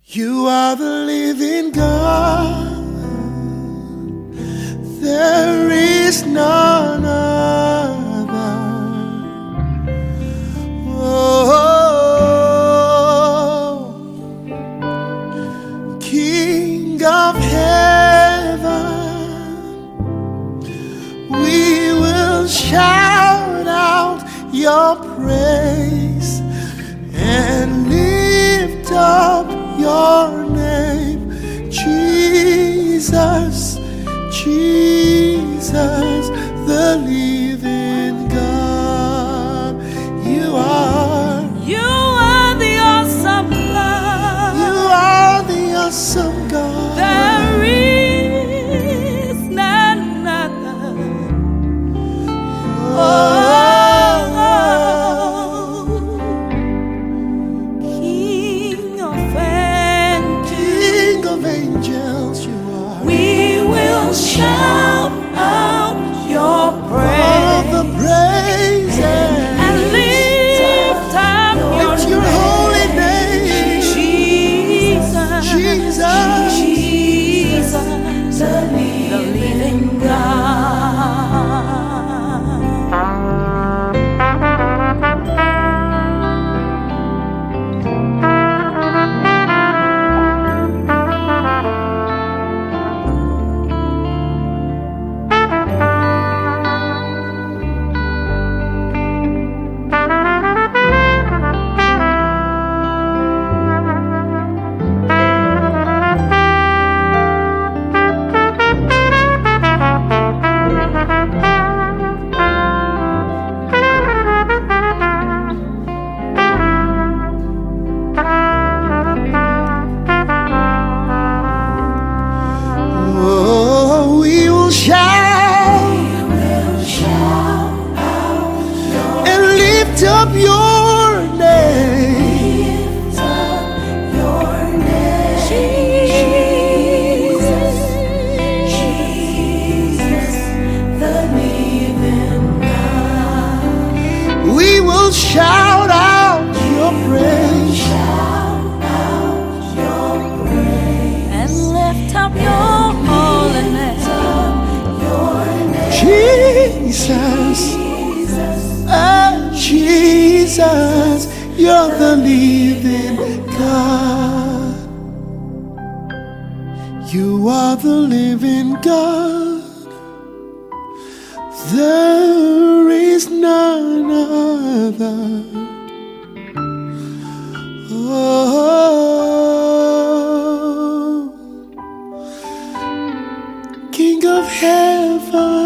You are the living God. There is none other. Oh, King of heaven, we will shout out your praise and lift up your name, Jesus, Jesus, the living God. You are the awesome God. You are the awesome God. There is none other. King of angels, you are. We will shout out your praise. All the praise and lift up your holy name, Jesus, Jesus, Jesus, the living God. Up your name, lift up your name, Jesus, Jesus, the living God. We will shout out your praise, shout out your praise, and lift up your holiness, Jesus. Jesus, you're the living God. You are the living God. There is none other. Oh, King of heaven,